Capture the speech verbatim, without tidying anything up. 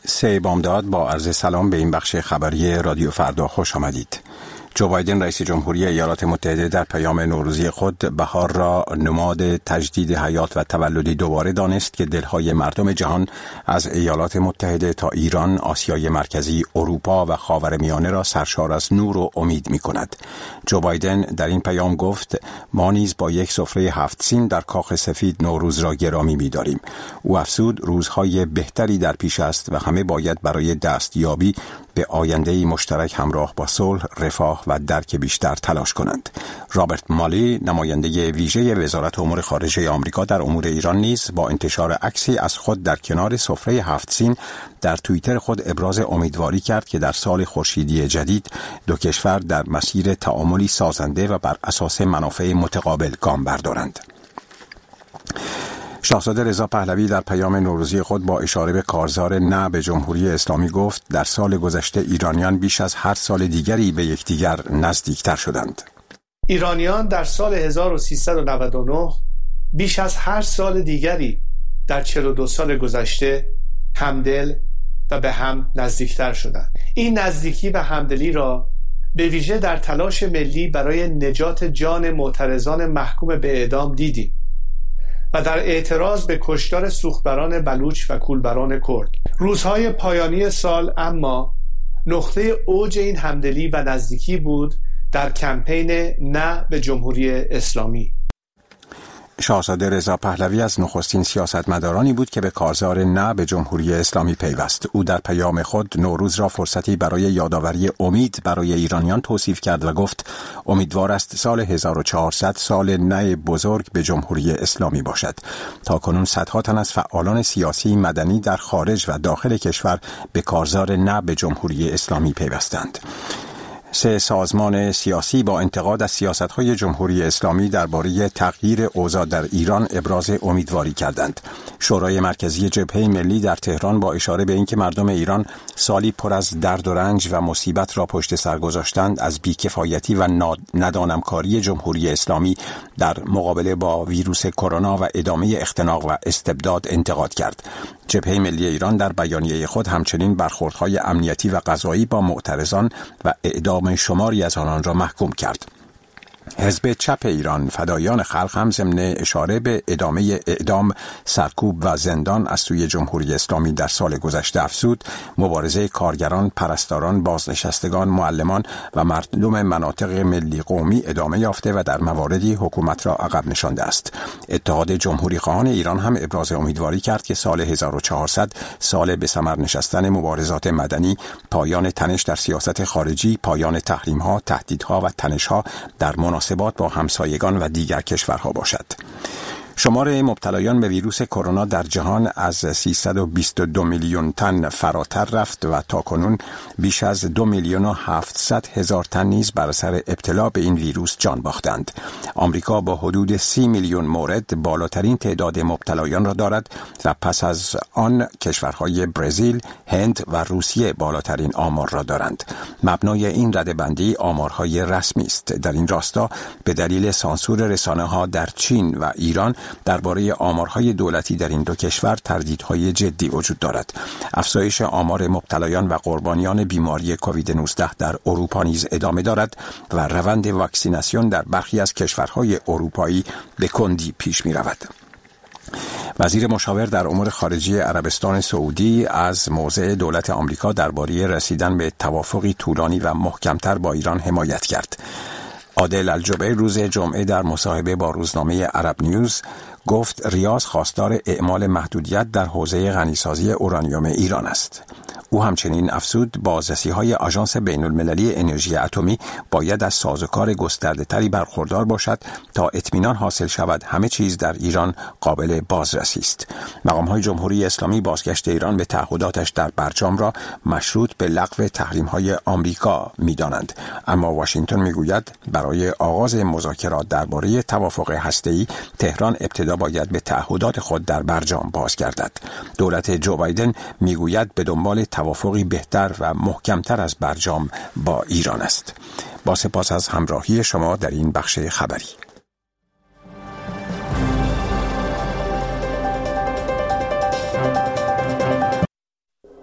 سه بامداد با عرض سلام به این بخش خبری رادیو فردا خوش آمدید. جو بایدن رئیس جمهوری ایالات متحده در پیام نوروزی خود بهار را نماد تجدید حیات و تولدی دوباره دانست که دلهای مردم جهان از ایالات متحده تا ایران، آسیای مرکزی، اروپا و خاورمیانه را سرشار از نور و امید می کند. جو بایدن در این پیام گفت ما نیز با یک سفره هفت سین در کاخ سفید نوروز را گرامی می داریم. او افزود روزهای بهتری در پیش است و همه باید برای دستیابی به آینده‌ای مشترک همراه با صلح، رفاه و درک بیشتر تلاش کنند. رابرت مالی، نماینده ویژه وزارت امور خارجه آمریکا در امور ایران نیز با انتشار عکسی از خود در کنار سفره هفت سین در توییتر خود ابراز امیدواری کرد که در سال خورشیدی جدید دو کشور در مسیر تعاملی سازنده و بر اساس منافع متقابل گام بردارند. شاهزاده رضا پهلوی در پیام نوروزی خود با اشاره به کارزار نه به جمهوری اسلامی گفت در سال گذشته ایرانیان بیش از هر سال دیگری به یکدیگر نزدیکتر شدند. ایرانیان در سال هزار و سیصد و نود و نه بیش از هر سال دیگری در چهل و دو سال گذشته همدل و به هم نزدیکتر شدند. این نزدیکی و همدلی را به ویژه در تلاش ملی برای نجات جان معترضان محکوم به اعدام دیدیم و در اعتراض به کشتار سوختبران بلوچ و کولبران کرد. روزهای پایانی سال اما نقطه اوج این همدلی و نزدیکی بود در کمپین نه به جمهوری اسلامی. شاهزاده رضا پهلوی از نخستین سیاستمدارانی بود که به کارزار نه به جمهوری اسلامی پیوست. او در پیام خود نوروز را فرصتی برای یادآوری امید برای ایرانیان توصیف کرد و گفت امیدوار است سال هزار و چهارصد سال نه بزرگ به جمهوری اسلامی باشد. تاکنون صدها تن از فعالان سیاسی مدنی در خارج و داخل کشور به کارزار نه به جمهوری اسلامی پیوستند. سه سازمان سیاسی با انتقاد از سیاست‌های جمهوری اسلامی درباره تغییر اوضاع در ایران ابراز امیدواری کردند. شورای مرکزی جبهه ملی در تهران با اشاره به اینکه مردم ایران سالی پر از درد و رنج و مصیبت را پشت سر گذاشتند، از بی‌کفایتی و ندانمکاری جمهوری اسلامی در مقابله با ویروس کرونا و ادامه اختناق و استبداد انتقاد کرد. جبهه ملی ایران در بیانیه خود همچنین برخوردهای امنیتی و قضایی با معترضان و اعدام شماری از آنان را محکوم کرد. حزب چپ ایران فدایان خلق هم ضمن اشاره به ادامه اعدام، سرکوب و زندان از سوی جمهوری اسلامی در سال گذشته افزود مبارزه کارگران، پرستاران، بازنشستگان، معلمان و مردم مناطق ملی قومی ادامه یافته و در مواردی حکومت را عقب نشانده است. اتحاد جمهوری خواهان ایران هم ابراز امیدواری کرد که سال هزار و چهارصد سال به ثمر نشستن مبارزات مدنی، پایان تنش در سیاست خارجی، پایان تحریم‌ها، تهدیدها و تنش‌ها در مناسبات با همسایگان و دیگر کشورها باشد. شمار مبتلایان به ویروس کرونا در جهان از سیصد و بیست و دو میلیون تن فراتر رفت و تاکنون بیش از دو میلیون و هفتصد هزار تن نیز بر اثر ابتلا به این ویروس جان باختند. آمریکا با حدود سی میلیون مورد بالاترین تعداد مبتلایان را دارد و پس از آن کشورهای برزیل، هند و روسیه بالاترین آمار را دارند. مبنای این رده‌بندی آمارهای رسمی است. در این راستا به دلیل سانسور رسانه‌ها در چین و ایران درباره آمارهای دولتی در این دو کشور تردیدهای جدی وجود دارد. افزایش آمار مبتلایان و قربانیان بیماری کووید نوزده در اروپا نیز ادامه دارد و روند واکسیناسیون در برخی از کشورهای اروپایی به کندی پیش می رود. وزیر مشاور در امور خارجه عربستان سعودی از موضع دولت آمریکا درباره رسیدن به توافقی طولانی و محکمتر با ایران حمایت کرد. عادل الجبیر روز جمعه در مصاحبه با روزنامه عرب نیوز گفت ریاض خواستار اعمال محدودیت در حوزه غنیسازی اورانیوم ایران است. او همچنین افزود بازرسی‌های آژانس بین‌المللی انرژی اتمی باید از سازوکار گسترده‌تری برخوردار باشد تا اطمینان حاصل شود همه چیز در ایران قابل بازرسی است. مقام‌های جمهوری اسلامی بازگشت ایران به تعهداتش در برجام را مشروط به لغو تحریم‌های آمریکا می‌دانند، اما واشنگتن می‌گوید برای آغاز مذاکرات درباره توافق هسته‌ای تهران ابتدا باید به تعهدات خود در برجام بازگردد. دولت جو بایدن می‌گوید به دنبال توافقی بهتر و محکمتر از برجام با ایران است. با سپاس از همراهی شما در این بخش خبری.